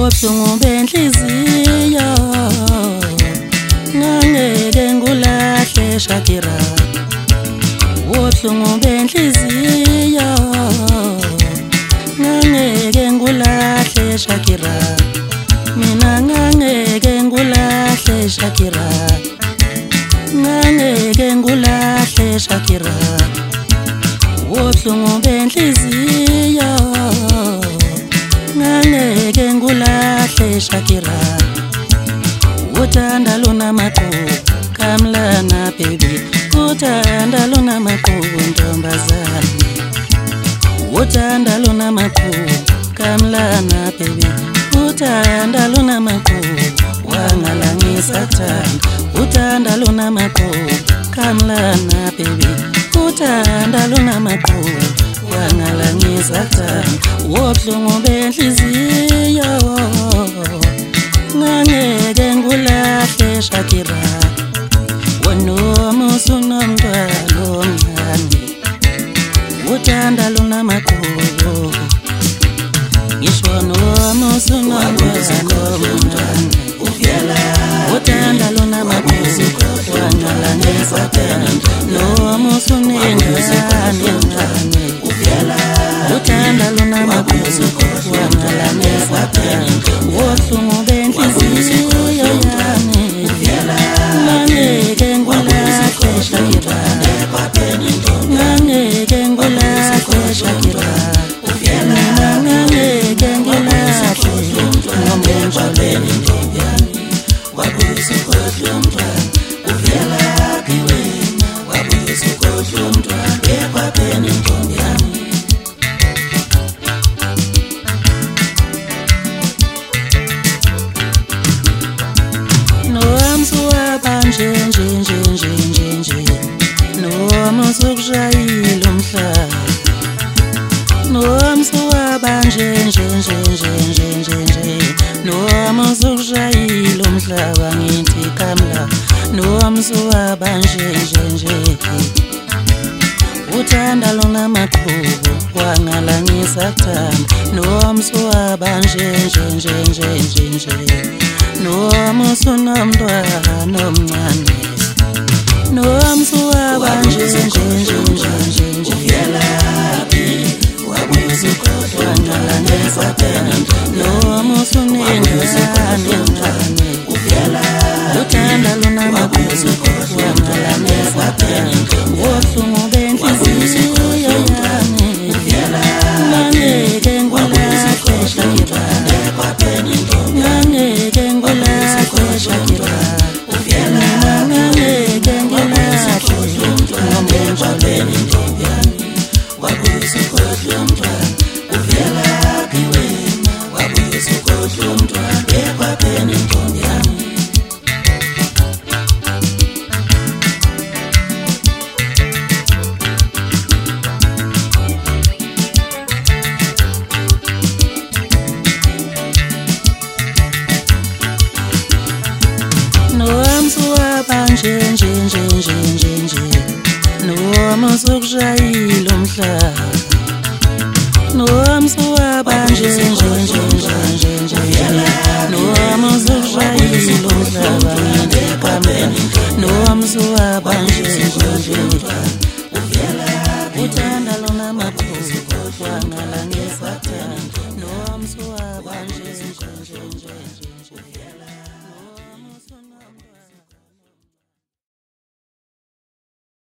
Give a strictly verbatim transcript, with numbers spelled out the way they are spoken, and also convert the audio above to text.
Wobuhlungu benhliziyo ngangeke ngulahle Shakira. Wobuhlungu benhliziyo ngangeke ngulahle Shakira. Mina ngangeke ngulahle Shakira. Ngangeke ngulahle Shakira. Wobuhlungu benhliziyo ngangeke ngulahle Shakira. Uthanda lunamaqhubu kamlana baby. Uthanda lunamaqhubu ntombazana. Uthanda lunamaqhubu kamlana baby. Uthanda lunamaqhubu wangalangisa thanda. Uthanda lunamaqhubu kamlana baby. Uthanda lunamaqhubu wangalangisa thanda. Wobuhlungu benhliziyo ngangeke ngulahle Shakira. Wanoma usunomntwana omncane. Uthanda lunamaqhubu. Ngisho noma usunomntwana omncane. Uthanda lunamaqhubu wangalangisa thanda. Noma usunengane encane. Uthanda lunamaqhubu wangalangisa thanda. Wobuhlungu benhliziyo yami ngangeke ngulahle Shakira. Ngangeke ngulahle Shakira. Mina ngangeke ngulahle ngomunjolweni ntombami. Wabuyisa ukhohlwa umntwana uvela kiwena. Wabuyisa ukhohlwa umntwana ekwapeni ntombami. Nje nje nje nje nje nje noma usukushayile umhlaba. Noma usuwaba nje nje nje nje nje nje nje noma usukushayile umhlaba ngithi kamla. Noma usuwaba nje nje nje. Uthanda lunamaqhubu wangalangisa thanda. Noma usuwaba nje nje nje nje nje nje. Noma usunomntwana omncane. Noma usuwaba nje nje nje nje nje. Uvelaphi wabuyisa ukhohlwa wangalangisa thanda. Noma usunengane encane. Uthanda lunamaqhubu wangalangisa thanda. Wobuhlungu benhliziyo yami ngangeke ngulahle Shakira. Ngangeke ngulahle Shakira. Mina ngangeke ngulahle ngomunjolweni ntombami. Wabuyisa ukhohlwa umntwana uvela kiwena. Wabuyisa ukhohlwa umntwana ekwapeni ntombami. Nje nje nje nje nje nje noma usukushayile umhlaba. Noma usuwaba nje nje nje nje nje nje noma usukushayile umhlaba ngithi kamla. Noma usuwaba nje nje nje.